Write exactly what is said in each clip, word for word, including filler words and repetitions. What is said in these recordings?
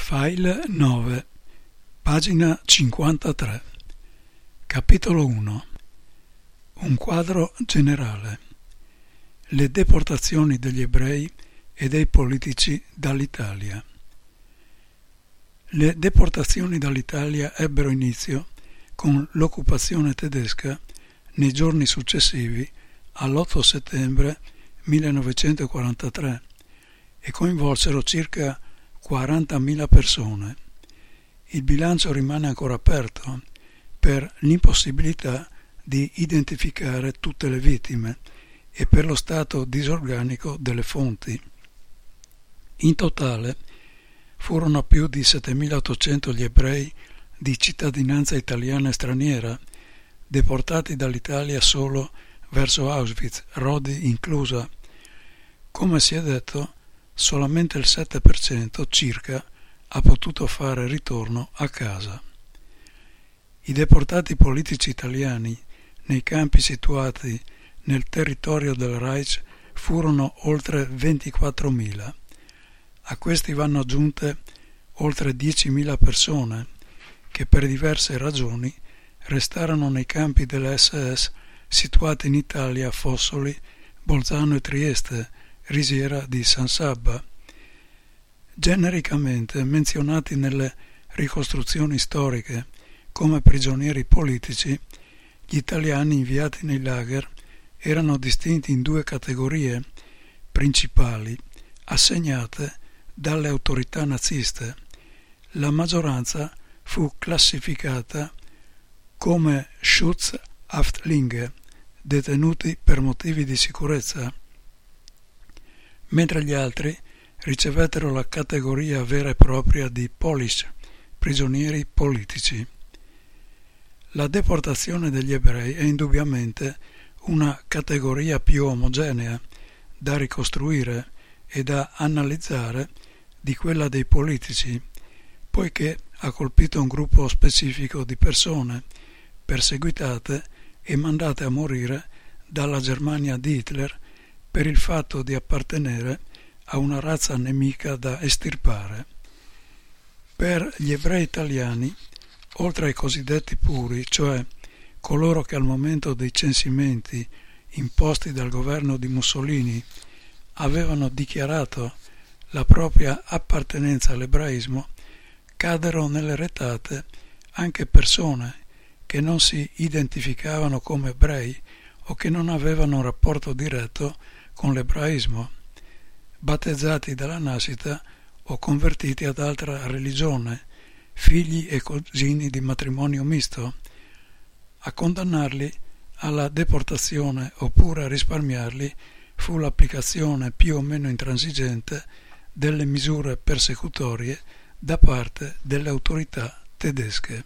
File nove, pagina cinquantatré, capitolo uno. Un quadro generale. Le deportazioni degli ebrei e dei politici dall'Italia. Le deportazioni dall'Italia ebbero inizio con l'occupazione tedesca nei giorni successivi all'otto settembre millenovecentoquarantatré e coinvolsero circa quarantamila persone. Il bilancio rimane ancora aperto per l'impossibilità di identificare tutte le vittime e per lo stato disorganico delle fonti. In totale furono più di settemilaottocento gli ebrei di cittadinanza italiana e straniera deportati dall'Italia solo verso Auschwitz, Rodi inclusa. Come si è detto, solamente il sette per cento circa ha potuto fare ritorno a casa. I deportati politici italiani nei campi situati nel territorio del Reich furono oltre ventiquattromila. A questi vanno aggiunte oltre diecimila persone che per diverse ragioni restarono nei campi dell'esse esse situati in Italia a Fossoli, Bolzano e Trieste, Risiera di San Sabba. Genericamente menzionati nelle ricostruzioni storiche come prigionieri politici, gli italiani inviati nei lager erano distinti in due categorie principali assegnate dalle autorità naziste. La maggioranza fu classificata come Schutzhaftlinge, detenuti per motivi di sicurezza, mentre gli altri ricevettero la categoria vera e propria di Polish, prigionieri politici. La deportazione degli ebrei è indubbiamente una categoria più omogenea da ricostruire e da analizzare di quella dei politici, poiché ha colpito un gruppo specifico di persone perseguitate e mandate a morire dalla Germania di Hitler per il fatto di appartenere a una razza nemica da estirpare. Per gli ebrei italiani, oltre ai cosiddetti puri, cioè coloro che al momento dei censimenti imposti dal governo di Mussolini avevano dichiarato la propria appartenenza all'ebraismo, caddero nelle retate anche persone che non si identificavano come ebrei o che non avevano un rapporto diretto con l'ebraismo, battezzati dalla nascita o convertiti ad altra religione, figli e cugini di matrimonio misto. A condannarli alla deportazione oppure a risparmiarli fu l'applicazione più o meno intransigente delle misure persecutorie da parte delle autorità tedesche.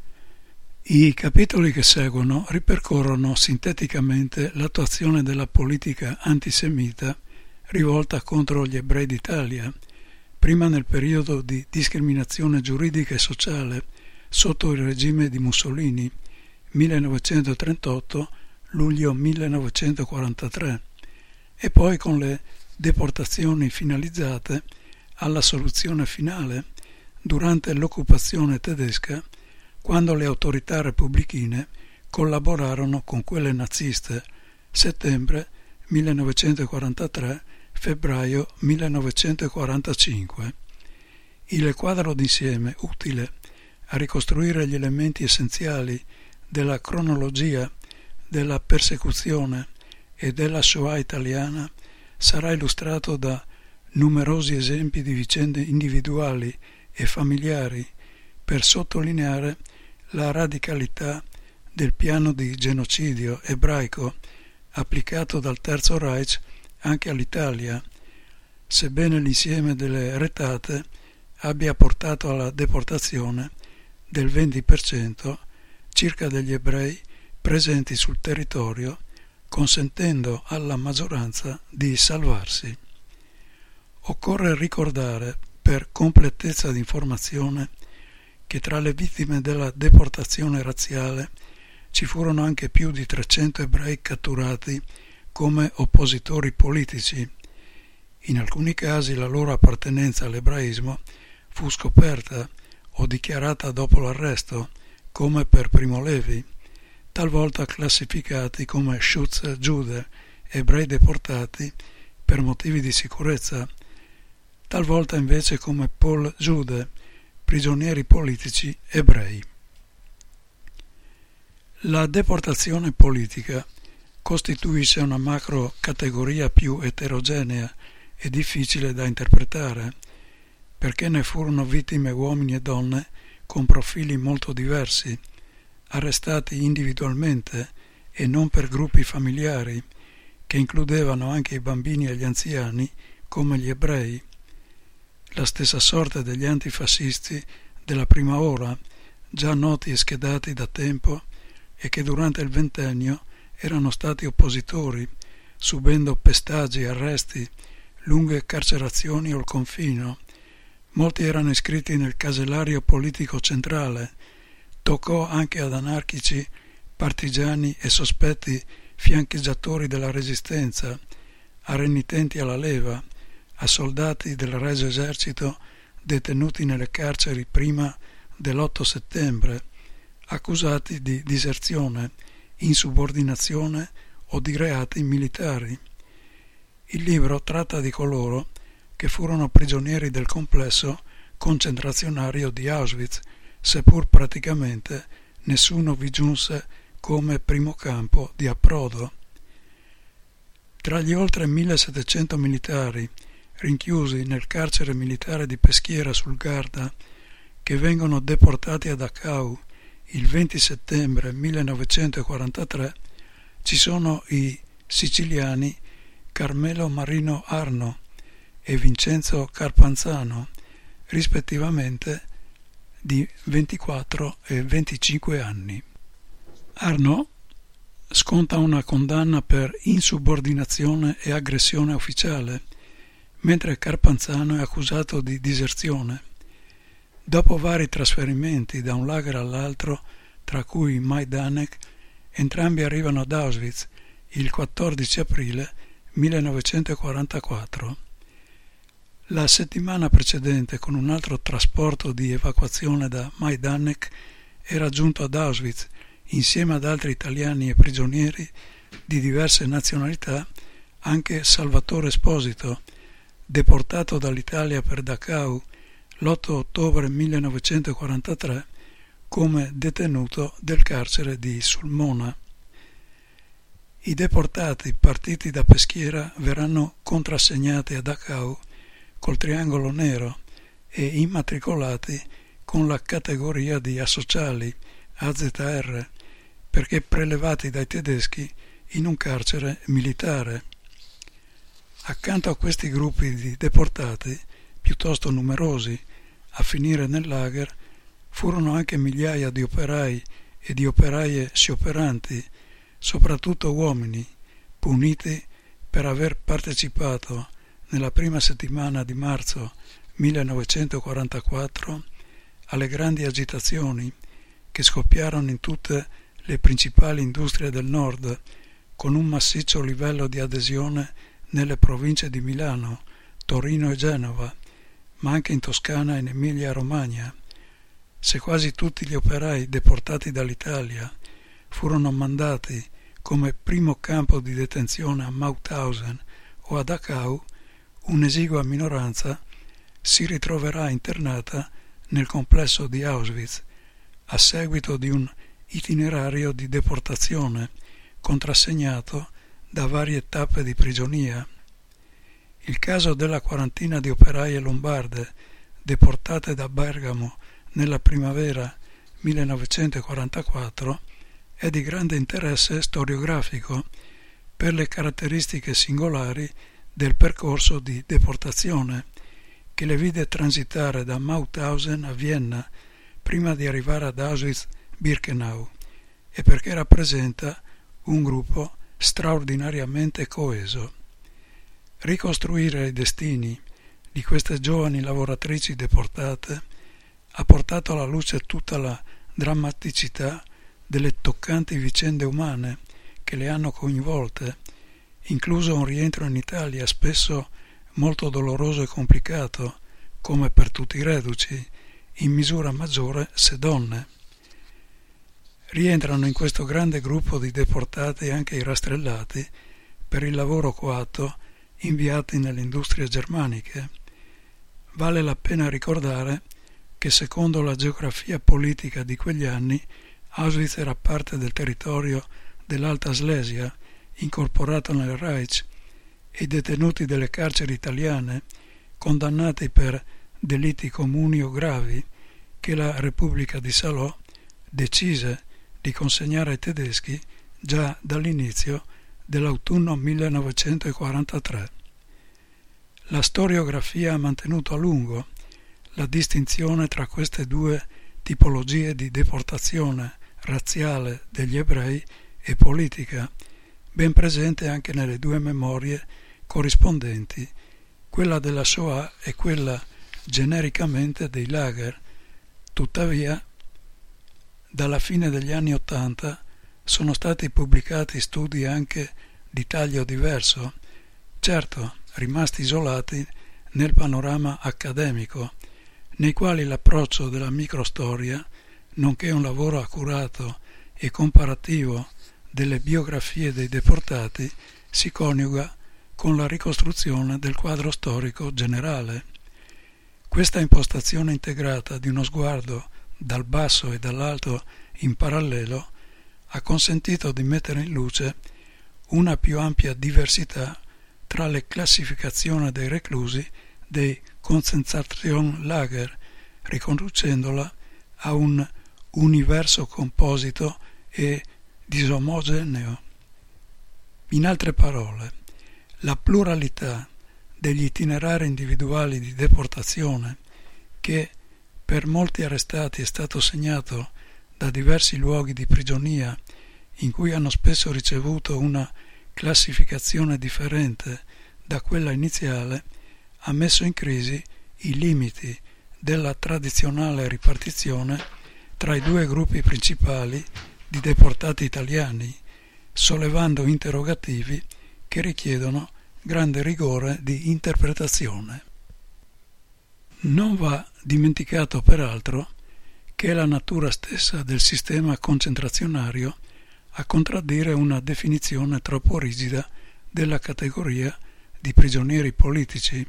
I capitoli che seguono ripercorrono sinteticamente l'attuazione della politica antisemita rivolta contro gli ebrei d'Italia, prima nel periodo di discriminazione giuridica e sociale sotto il regime di Mussolini, millenovecentotrentotto luglio millenovecentoquarantatré, e poi con le deportazioni finalizzate alla soluzione finale durante l'occupazione tedesca, quando le autorità repubblichine collaborarono con quelle naziste, settembre millenovecentoquarantatré, febbraio millenovecentoquarantacinque. Il quadro d'insieme utile a ricostruire gli elementi essenziali della cronologia della persecuzione e della Shoah italiana sarà illustrato da numerosi esempi di vicende individuali e familiari per sottolineare la radicalità del piano di genocidio ebraico applicato dal Terzo Reich anche all'Italia, sebbene l'insieme delle retate abbia portato alla deportazione del venti per cento circa degli ebrei presenti sul territorio, consentendo alla maggioranza di salvarsi. Occorre ricordare, per completezza di informazione, che tra le vittime della deportazione razziale ci furono anche più di trecento ebrei catturati come oppositori politici. In alcuni casi la loro appartenenza all'ebraismo fu scoperta o dichiarata dopo l'arresto, come per Primo Levi, talvolta classificati come Schutz Jude, ebrei deportati per motivi di sicurezza, talvolta invece come Paul Jude, prigionieri politici ebrei. La deportazione politica costituisce una macro categoria più eterogenea e difficile da interpretare, perché ne furono vittime uomini e donne con profili molto diversi, arrestati individualmente e non per gruppi familiari, che includevano anche i bambini e gli anziani, come gli ebrei. La stessa sorte degli antifascisti della prima ora, già noti e schedati da tempo, e che durante il ventennio erano stati oppositori, subendo pestaggi, arresti, lunghe carcerazioni al confino. Molti erano iscritti nel casellario politico centrale. Toccò anche ad anarchici, partigiani e sospetti fiancheggiatori della resistenza, a renitenti alla leva, a soldati del Regio Esercito detenuti nelle carceri prima dell'otto settembre, accusati di diserzione, insubordinazione o di reati militari. Il libro tratta di coloro che furono prigionieri del complesso concentrazionario di Auschwitz, seppur praticamente nessuno vi giunse come primo campo di approdo. Tra gli oltre millesettecento militari rinchiusi nel carcere militare di Peschiera sul Garda, che vengono deportati a Dachau il venti settembre millenovecentoquarantatré, ci sono i siciliani Carmelo Marino Arno e Vincenzo Carpanzano, rispettivamente di ventiquattro e venticinque anni. Arno sconta una condanna per insubordinazione e aggressione ufficiale, mentre Carpanzano è accusato di diserzione. Dopo vari trasferimenti da un lager all'altro, tra cui Majdanek, entrambi arrivano ad Auschwitz il quattordici aprile millenovecentoquarantaquattro. La settimana precedente, con un altro trasporto di evacuazione da Majdanek, era giunto ad Auschwitz insieme ad altri italiani e prigionieri di diverse nazionalità, anche Salvatore Esposito, deportato dall'Italia per Dachau l'otto ottobre millenovecentoquarantatré come detenuto del carcere di Sulmona. I deportati partiti da Peschiera verranno contrassegnati a Dachau col triangolo nero e immatricolati con la categoria di asociali A Z R, perché prelevati dai tedeschi in un carcere militare. Accanto a questi gruppi di deportati, piuttosto numerosi, a finire nel lager, furono anche migliaia di operai e di operaie scioperanti, soprattutto uomini, puniti per aver partecipato nella prima settimana di marzo millenovecentoquarantaquattro alle grandi agitazioni che scoppiarono in tutte le principali industrie del nord, con un massiccio livello di adesione nelle province di Milano, Torino e Genova, ma anche in Toscana e in Emilia-Romagna. Se quasi tutti gli operai deportati dall'Italia furono mandati come primo campo di detenzione a Mauthausen o a Dachau, un'esigua minoranza si ritroverà internata nel complesso di Auschwitz a seguito di un itinerario di deportazione contrassegnato da varie tappe di prigionia. Il caso della quarantina di operaie lombarde deportate da Bergamo nella primavera millenovecentoquarantaquattro è di grande interesse storiografico per le caratteristiche singolari del percorso di deportazione che le vide transitare da Mauthausen a Vienna prima di arrivare ad Auschwitz-Birkenau, e perché rappresenta un gruppo straordinariamente coeso. Ricostruire i destini di queste giovani lavoratrici deportate ha portato alla luce tutta la drammaticità delle toccanti vicende umane che le hanno coinvolte, incluso un rientro in Italia spesso molto doloroso e complicato, come per tutti i reduci, in misura maggiore se donne. Rientrano in questo grande gruppo di deportati anche i rastrellati per il lavoro coatto inviati nelle industrie germaniche. Vale la pena ricordare che secondo la geografia politica di quegli anni Auschwitz era parte del territorio dell'Alta Slesia, incorporato nel Reich, e i detenuti delle carceri italiane, condannati per delitti comuni o gravi, che la Repubblica di Salò decise di consegnare ai tedeschi già dall'inizio dell'autunno millenovecentoquarantatré. La storiografia ha mantenuto a lungo la distinzione tra queste due tipologie di deportazione razziale degli ebrei e politica, ben presente anche nelle due memorie corrispondenti, quella della Shoah e quella genericamente dei lager. Tuttavia, dalla fine degli anni Ottanta sono stati pubblicati studi anche di taglio diverso, certo rimasti isolati nel panorama accademico, nei quali l'approccio della microstoria, nonché un lavoro accurato e comparativo delle biografie dei deportati, si coniuga con la ricostruzione del quadro storico generale. Questa impostazione integrata di uno sguardo dal basso e dall'alto in parallelo ha consentito di mettere in luce una più ampia diversità tra le classificazioni dei reclusi dei Konzentrationslager, riconducendola a un universo composito e disomogeneo. In altre parole, la pluralità degli itinerari individuali di deportazione, che per molti arrestati è stato segnato da diversi luoghi di prigionia in cui hanno spesso ricevuto una classificazione differente da quella iniziale, ha messo in crisi i limiti della tradizionale ripartizione tra i due gruppi principali di deportati italiani, sollevando interrogativi che richiedono grande rigore di interpretazione. Non va dimenticato peraltro che è la natura stessa del sistema concentrazionario a contraddire una definizione troppo rigida della categoria di prigionieri politici.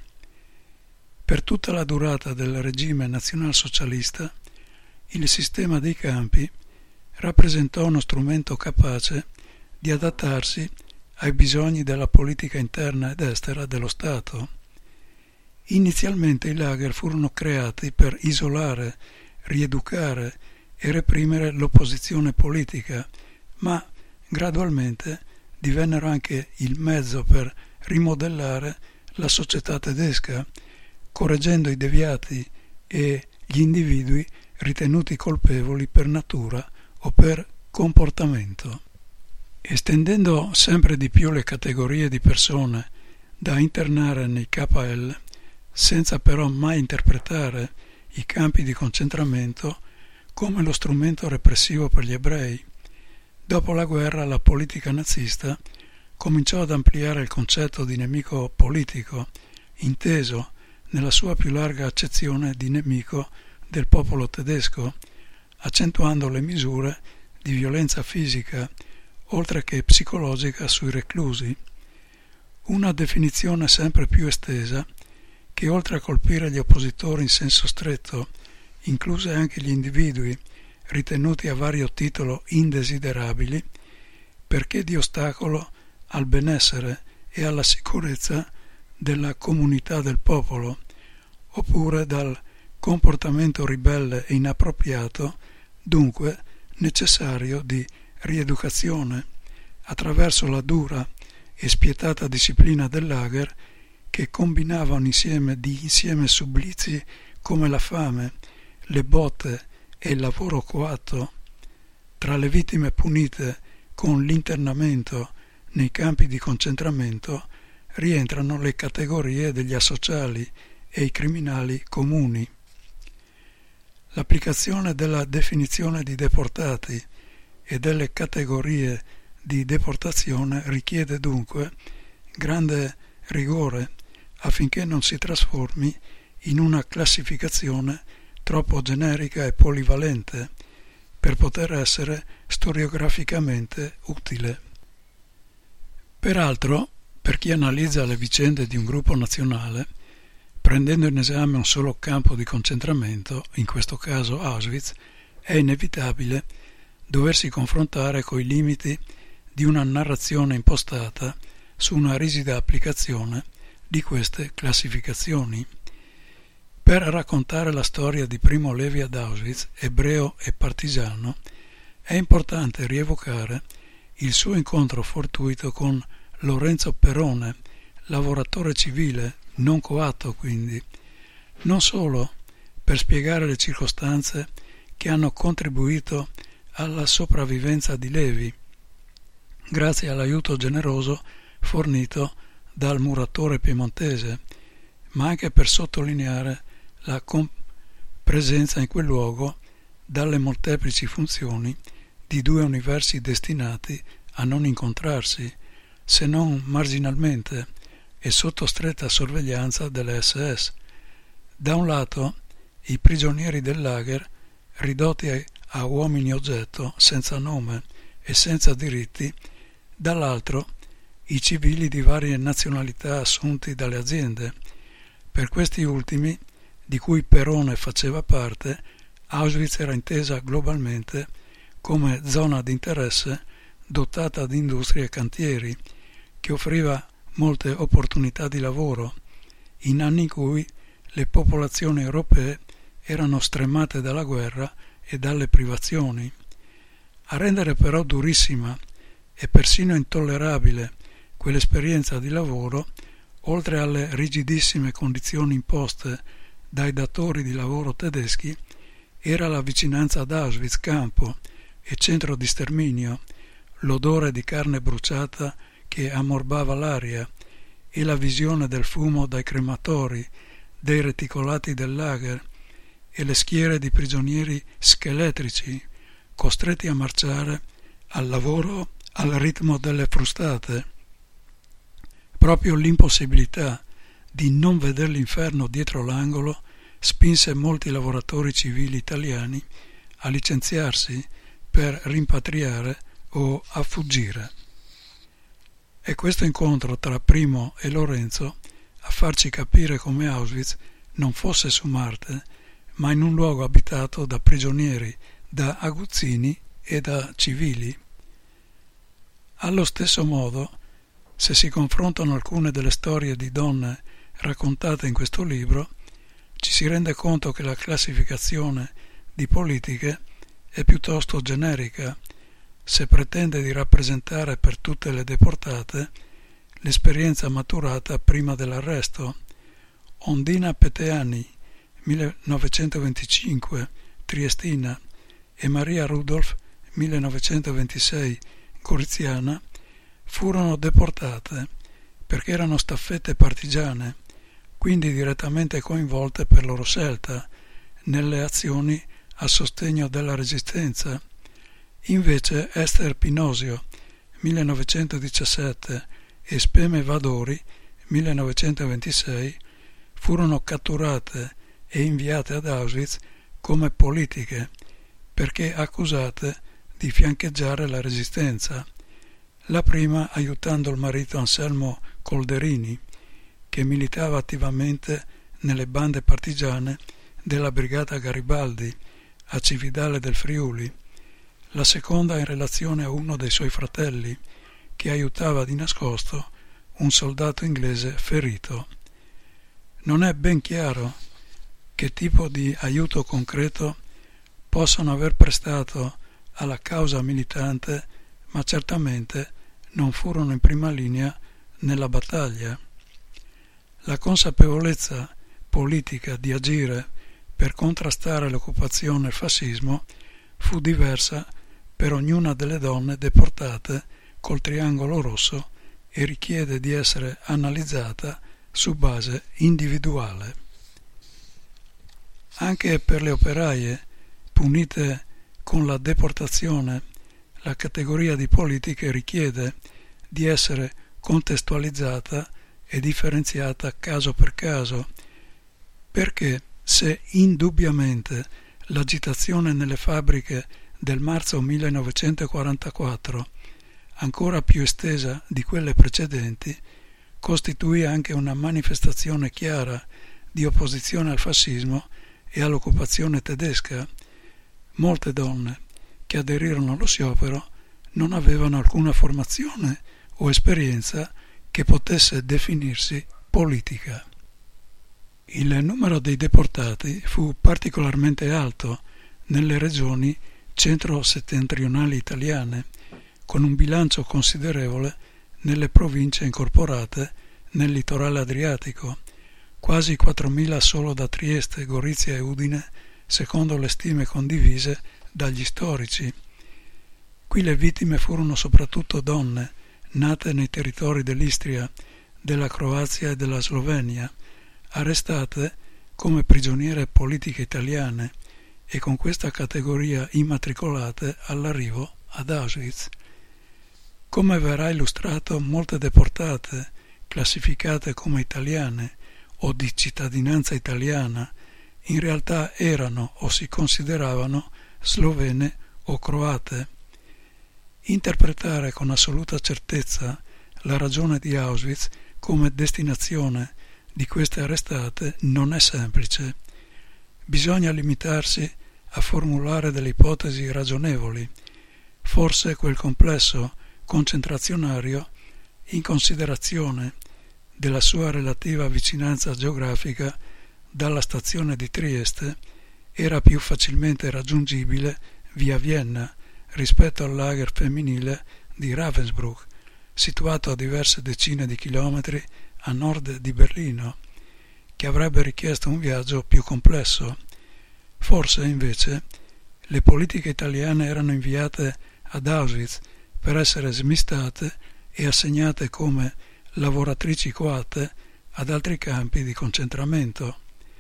Per tutta la durata del regime nazionalsocialista, il sistema dei campi rappresentò uno strumento capace di adattarsi ai bisogni della politica interna ed estera dello Stato. Inizialmente i lager furono creati per isolare, rieducare e reprimere l'opposizione politica, ma gradualmente divennero anche il mezzo per rimodellare la società tedesca, correggendo i deviati e gli individui ritenuti colpevoli per natura o per comportamento. Estendendo sempre di più le categorie di persone da internare nei K L, senza però mai interpretare i campi di concentramento come lo strumento repressivo per gli ebrei, dopo la guerra la politica nazista cominciò ad ampliare il concetto di nemico politico, inteso nella sua più larga accezione di nemico del popolo tedesco, accentuando le misure di violenza fisica oltre che psicologica sui reclusi. Una definizione sempre più estesa che, oltre a colpire gli oppositori in senso stretto, incluse anche gli individui ritenuti a vario titolo indesiderabili, perché di ostacolo al benessere e alla sicurezza della comunità del popolo, oppure dal comportamento ribelle e inappropriato, dunque necessario di rieducazione attraverso la dura e spietata disciplina del lager, che combinava un insieme di insieme supplizi come la fame, le botte e il lavoro coatto. Tra le vittime punite con l'internamento nei campi di concentramento rientrano le categorie degli asociali e i criminali comuni. L'applicazione della definizione di deportati e delle categorie di deportazione richiede dunque grande rigore affinché non si trasformi in una classificazione troppo generica e polivalente per poter essere storiograficamente utile. Peraltro, per chi analizza le vicende di un gruppo nazionale, prendendo in esame un solo campo di concentramento, in questo caso Auschwitz, è inevitabile doversi confrontare coi limiti di una narrazione impostata su una rigida applicazione di queste classificazioni. Per raccontare la storia di Primo Levi ad Auschwitz, ebreo e partigiano, è importante rievocare il suo incontro fortuito con Lorenzo Perone, lavoratore civile, non coatto quindi, non solo per spiegare le circostanze che hanno contribuito alla sopravvivenza di Levi, grazie all'aiuto generoso fornito dal muratore piemontese, ma anche per sottolineare la comp- presenza in quel luogo dalle molteplici funzioni di due universi destinati a non incontrarsi, se non marginalmente e sotto stretta sorveglianza delle S S. Da un lato i prigionieri del lager ridotti a uomini oggetto senza nome e senza diritti, dall'altro i civili di varie nazionalità assunti dalle aziende. Per questi ultimi, di cui Perone faceva parte, Auschwitz era intesa globalmente come zona di interesse dotata di industrie e cantieri, che offriva molte opportunità di lavoro, in anni in cui le popolazioni europee erano stremate dalla guerra e dalle privazioni. A rendere però durissima e persino intollerabile quell'esperienza di lavoro, oltre alle rigidissime condizioni imposte dai datori di lavoro tedeschi, era la vicinanza ad Auschwitz campo e centro di sterminio, l'odore di carne bruciata che ammorbava l'aria e la visione del fumo dai crematori, dei reticolati del lager e le schiere di prigionieri scheletrici costretti a marciare al lavoro al ritmo delle frustate. Proprio l'impossibilità di non vedere l'inferno dietro l'angolo spinse molti lavoratori civili italiani a licenziarsi per rimpatriare o a fuggire. È questo incontro tra Primo e Lorenzo a farci capire come Auschwitz non fosse su Marte, ma in un luogo abitato da prigionieri, da aguzzini e da civili. Allo stesso modo, se si confrontano alcune delle storie di donne raccontate in questo libro, ci si rende conto che la classificazione di politiche è piuttosto generica, se pretende di rappresentare per tutte le deportate l'esperienza maturata prima dell'arresto. Ondina Peteani, millenovecentoventicinque, triestina, e Maria Rudolph, millenovecentoventisei, goriziana, furono deportate perché erano staffette partigiane, quindi direttamente coinvolte per loro scelta nelle azioni a sostegno della resistenza. Invece Esther Pinosio, millenovecentodiciassette, e Speme Vadori, millenovecentoventisei, furono catturate e inviate ad Auschwitz come politiche, perché accusate di fiancheggiare la resistenza, la prima aiutando il marito Anselmo Colderini, che militava attivamente nelle bande partigiane della Brigata Garibaldi a Cividale del Friuli, la seconda in relazione a uno dei suoi fratelli, che aiutava di nascosto un soldato inglese ferito. Non è ben chiaro che tipo di aiuto concreto possano aver prestato alla causa militante, ma certamente non furono in prima linea nella battaglia. La consapevolezza politica di agire per contrastare l'occupazione e il fascismo fu diversa per ognuna delle donne deportate col triangolo rosso e richiede di essere analizzata su base individuale. Anche per le operaie punite con la deportazione, la categoria di politiche richiede di essere contestualizzata e differenziata caso per caso, perché se indubbiamente l'agitazione nelle fabbriche del marzo millenovecentoquarantaquattro, ancora più estesa di quelle precedenti, costituì anche una manifestazione chiara di opposizione al fascismo e all'occupazione tedesca, molte donne che aderirono allo sciopero non avevano alcuna formazione o esperienza che potesse definirsi politica. Il numero dei deportati fu particolarmente alto nelle regioni centro-settentrionali italiane, con un bilancio considerevole nelle province incorporate nel litorale adriatico, quasi quattromila solo da Trieste, Gorizia e Udine, secondo le stime condivise dagli storici. Qui le vittime furono soprattutto donne, nate nei territori dell'Istria, della Croazia e della Slovenia, arrestate come prigioniere politiche italiane e con questa categoria immatricolate all'arrivo ad Auschwitz. Come verrà illustrato, molte deportate, classificate come italiane o di cittadinanza italiana, in realtà erano o si consideravano slovene o croate. Interpretare con assoluta certezza la ragione di Auschwitz come destinazione di queste arrestate non è semplice. Bisogna limitarsi a formulare delle ipotesi ragionevoli. Forse quel complesso concentrazionario, in considerazione della sua relativa vicinanza geografica dalla stazione di Trieste, era più facilmente raggiungibile via Vienna rispetto al lager femminile di Ravensbrück, situato a diverse decine di chilometri a nord di Berlino, che avrebbe richiesto un viaggio più complesso. Forse, invece, le politiche italiane erano inviate ad Auschwitz per essere smistate e assegnate come lavoratrici coate ad altri campi di concentramento.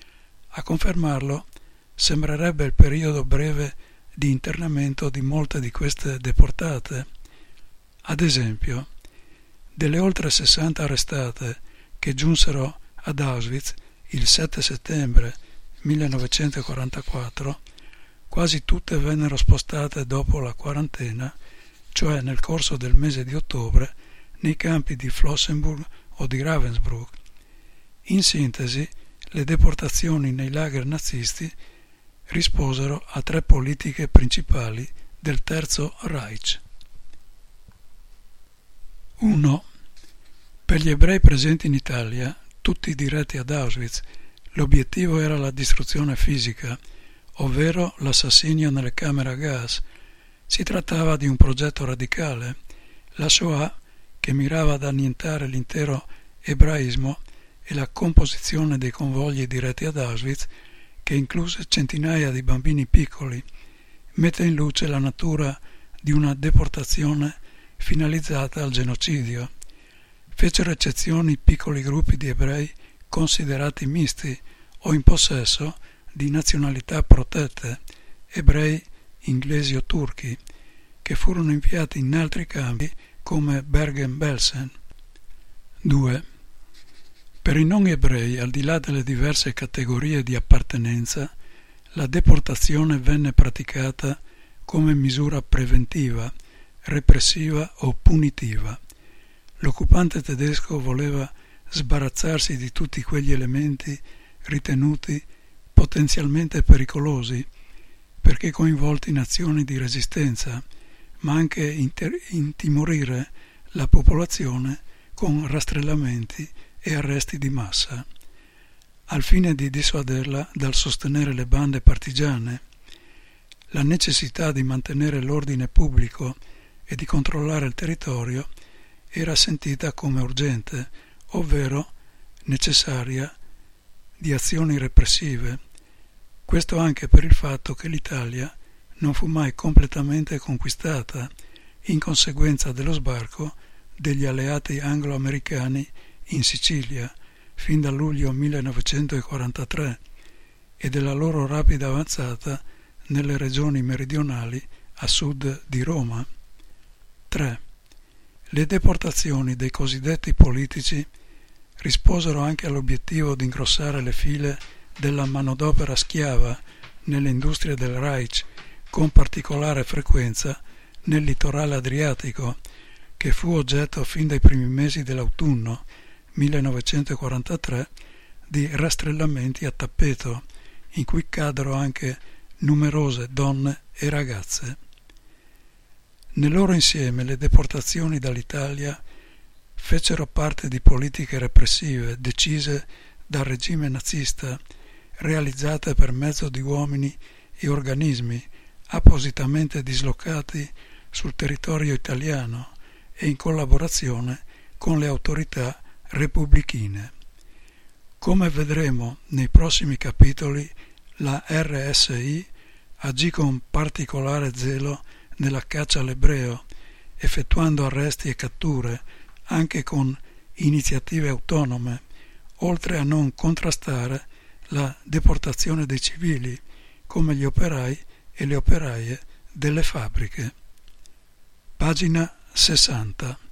A confermarlo sembrerebbe il periodo breve di internamento di molte di queste deportate. Ad esempio, delle oltre sessanta arrestate che giunsero ad Auschwitz il sette settembre millenovecentoquarantaquattro, quasi tutte vennero spostate dopo la quarantena, cioè nel corso del mese di ottobre, nei campi di Flossenbürg o di Ravensbrück. In sintesi, le deportazioni nei lager nazisti risposero a tre politiche principali del Terzo Reich. uno. Per gli ebrei presenti in Italia, tutti diretti ad Auschwitz, l'obiettivo era la distruzione fisica, ovvero l'assassinio nelle camere a gas. Si trattava di un progetto radicale. La Shoah, che mirava ad annientare l'intero ebraismo, e la composizione dei convogli diretti ad Auschwitz, che incluse centinaia di bambini piccoli, mette in luce la natura di una deportazione finalizzata al genocidio. Fecero eccezione piccoli gruppi di ebrei considerati misti o in possesso di nazionalità protette, ebrei, inglesi o turchi, che furono inviati in altri campi come Bergen-Belsen. due. Per i non ebrei, al di là delle diverse categorie di appartenenza, la deportazione venne praticata come misura preventiva, repressiva o punitiva. L'occupante tedesco voleva sbarazzarsi di tutti quegli elementi ritenuti potenzialmente pericolosi, perché coinvolti in azioni di resistenza, ma anche inter- intimorire la popolazione con rastrellamenti e arresti di massa, al fine di dissuaderla dal sostenere le bande partigiane. La necessità di mantenere l'ordine pubblico e di controllare il territorio era sentita come urgente, ovvero necessaria di azioni repressive. Questo anche per il fatto che l'Italia non fu mai completamente conquistata in conseguenza dello sbarco degli alleati anglo-americani in Sicilia fin dal luglio millenovecentoquarantatré e della loro rapida avanzata nelle regioni meridionali a sud di Roma. tre. Le deportazioni dei cosiddetti politici risposero anche all'obiettivo di ingrossare le file della manodopera schiava nelle industrie del Reich, con particolare frequenza nel litorale adriatico, che fu oggetto fin dai primi mesi dell'autunno millenovecentoquarantatré di rastrellamenti a tappeto, in cui caddero anche numerose donne e ragazze. Nel loro insieme le deportazioni dall'Italia fecero parte di politiche repressive decise dal regime nazista, realizzate per mezzo di uomini e organismi appositamente dislocati sul territorio italiano e in collaborazione con le autorità repubblichine. Come vedremo nei prossimi capitoli, la R S I agì con particolare zelo nella caccia all'ebreo, effettuando arresti e catture, anche con iniziative autonome, oltre a non contrastare la deportazione dei civili, come gli operai e le operaie delle fabbriche. Pagina sessanta.